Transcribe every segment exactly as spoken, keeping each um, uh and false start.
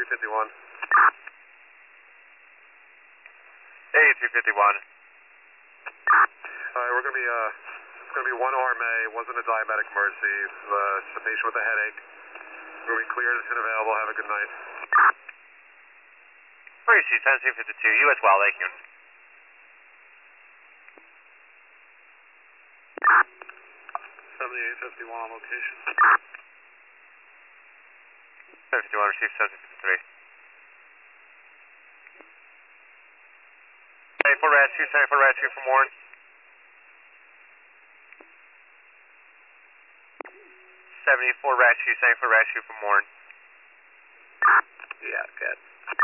three fifty-one. eighty-two fifty-one. Alright, we're going to be, uh, it's going to be one R M A. It wasn't a diabetic emergency. It's uh, just a patient with a headache. We're going to be cleared and available. Have a good night. Emergency seventeen fifty-two, U S Wild Lake Unit. seventy-eight fifty-one on location. seven fifty-one, receive seventeen fifty-three. seventy-four rescue, seventy-four rescue from Warren. seventy-four rescue, seventy-four rescue from Warren. Yeah, good.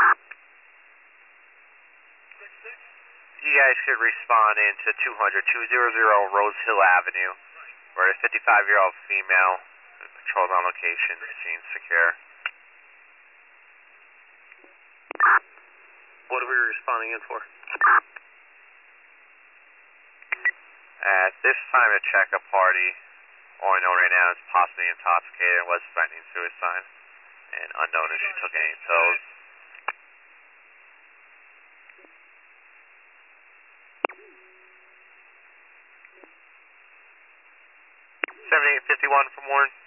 You guys should respond into two hundred, two hundred Rose Hill Avenue, where a fifty-five-year-old female patrols on location, scene secure. What are we responding in for? At this time to check a party, all I know right now is possibly intoxicated and was threatening suicide, and unknown if she took any pills. seventy-eight fifty-one from Warren.